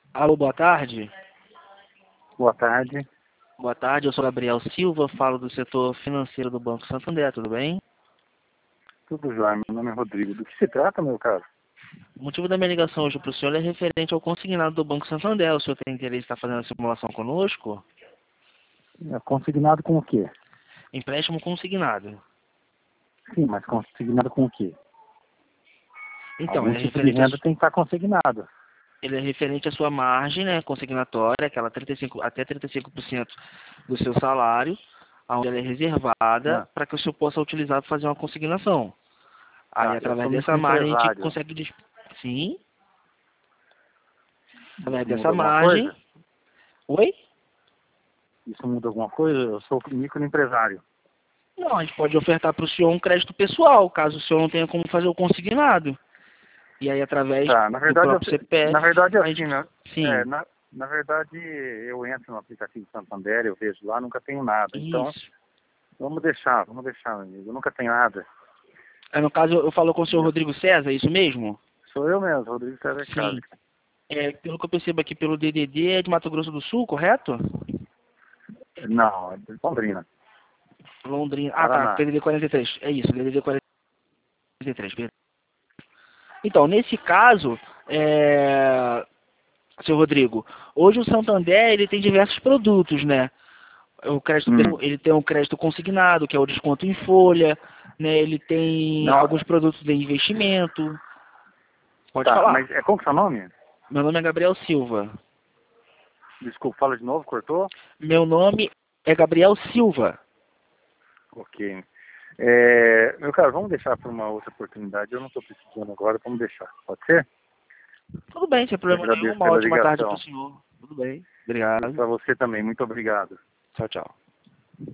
Alô, boa tarde. Boa tarde. Boa tarde, eu sou Gabriel Silva, falo do setor financeiro do Banco Santander, tudo bem? Tudo jóia, meu nome é Rodrigo. Do que se trata, meu caro? O motivo da minha ligação hoje para o senhor é referente ao consignado do Banco Santander. O senhor tem interesse em estar fazendo a simulação conosco? É consignado com o quê? Empréstimo consignado. Sim, mas consignado com o quê? Então, Algum tipo de renda tem que estar consignado. ele é referente à sua margem, né, consignatória, aquela 35, até 35% do seu salário, onde ela é reservada Ah, para que o senhor possa utilizar para fazer uma consignação. Aí, tá, eu através sou dessa margem, a gente microempresário. consegue... Sim, através Isso dessa muda alguma margem... coisa? Oi? Isso muda alguma coisa? Eu sou microempresário. Não, a gente pode ofertar para o senhor um crédito pessoal, caso o senhor não tenha como fazer o consignado. E aí, através Tá, do próprio na CPF, verdade é a assim, gente... né? Sim, Na verdade, eu entro no aplicativo Santander, eu vejo lá, nunca tenho nada. Então, isso. vamos deixar, meu amigo. Eu nunca tenho nada. Aí, no caso, eu falo com o senhor Entendeu? Rodrigo César, é isso mesmo? Sou eu mesmo, Rodrigo César Sim. Carlos. Pelo que eu percebo aqui pelo DDD, é de Mato Grosso do Sul, correto? Não, é de Londrina, Londrina. Ah, tá, Paraná. DDD 43. É isso, DDD 43. Beleza. Então, nesse caso, seu Rodrigo, hoje o Santander ele tem diversos produtos, né? O crédito, Hum. ele tem um crédito consignado, que é o desconto em folha, né? Ele tem Não, alguns produtos de investimento. Pode tá, falar. mas como que é o seu nome? Meu nome é Gabriel Silva. Desculpa, fala de novo, cortou? Meu nome é Gabriel Silva. Ok. Meu caro, vamos deixar para uma outra oportunidade. Eu não estou precisando agora, vamos deixar. Pode ser? Tudo bem, sem Te problema nenhum. agradeço Uma pela ótima tarde para o ligação. senhor. Tudo bem. E Obrigado. para você também, muito obrigado. Tchau, tchau.